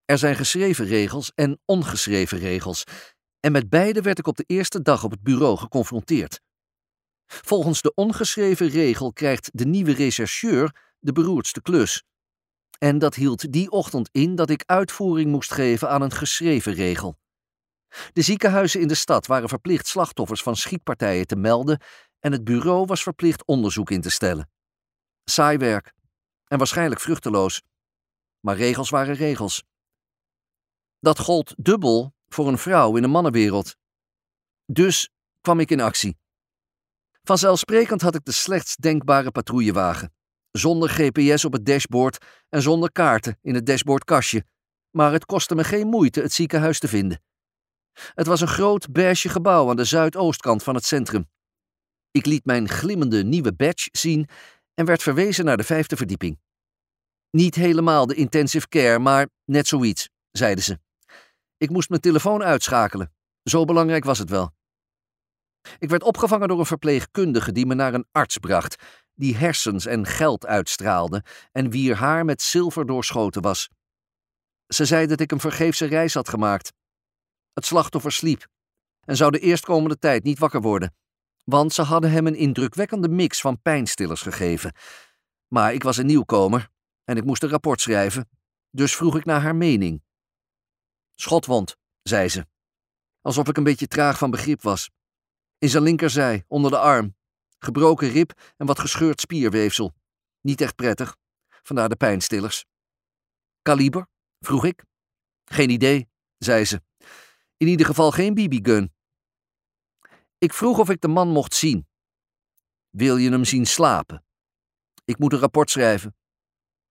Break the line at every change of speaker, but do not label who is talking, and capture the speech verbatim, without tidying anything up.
Er zijn geschreven regels en ongeschreven regels, en met beide werd ik op de eerste dag op het bureau geconfronteerd. Volgens de ongeschreven regel krijgt de nieuwe rechercheur de beroerdste klus. En dat hield die ochtend in dat ik uitvoering moest geven aan een geschreven regel. De ziekenhuizen in de stad waren verplicht slachtoffers van schietpartijen te melden en het bureau was verplicht onderzoek in te stellen. Saai werk en waarschijnlijk vruchteloos. Maar regels waren regels. Dat gold dubbel voor een vrouw in een mannenwereld. Dus kwam ik in actie. Vanzelfsprekend had ik de slechtst denkbare patrouillewagen. Zonder G P S op het dashboard en zonder kaarten in het dashboardkastje. Maar het kostte me geen moeite het ziekenhuis te vinden. Het was een groot beige gebouw aan de zuidoostkant van het centrum. Ik liet mijn glimmende nieuwe badge zien en werd verwezen naar de vijfde verdieping. Niet helemaal de intensive care, maar net zoiets, zeiden ze. Ik moest mijn telefoon uitschakelen. Zo belangrijk was het wel. Ik werd opgevangen door een verpleegkundige die me naar een arts bracht, die hersens en geld uitstraalde en wier haar met zilver doorschoten was. Ze zei dat ik een vergeefse reis had gemaakt. Het slachtoffer sliep en zou de eerstkomende tijd niet wakker worden, want ze hadden hem een indrukwekkende mix van pijnstillers gegeven. Maar ik was een nieuwkomer en ik moest een rapport schrijven, dus vroeg ik naar haar mening. Schotwond, zei ze, alsof ik een beetje traag van begrip was. In zijn linkerzij, onder de arm. Gebroken rib en wat gescheurd spierweefsel. Niet echt prettig, vandaar de pijnstillers. Kaliber? Vroeg ik. Geen idee, zei ze. In ieder geval geen B B gun. Ik vroeg of ik de man mocht zien. Wil je hem zien slapen? Ik moet een rapport schrijven.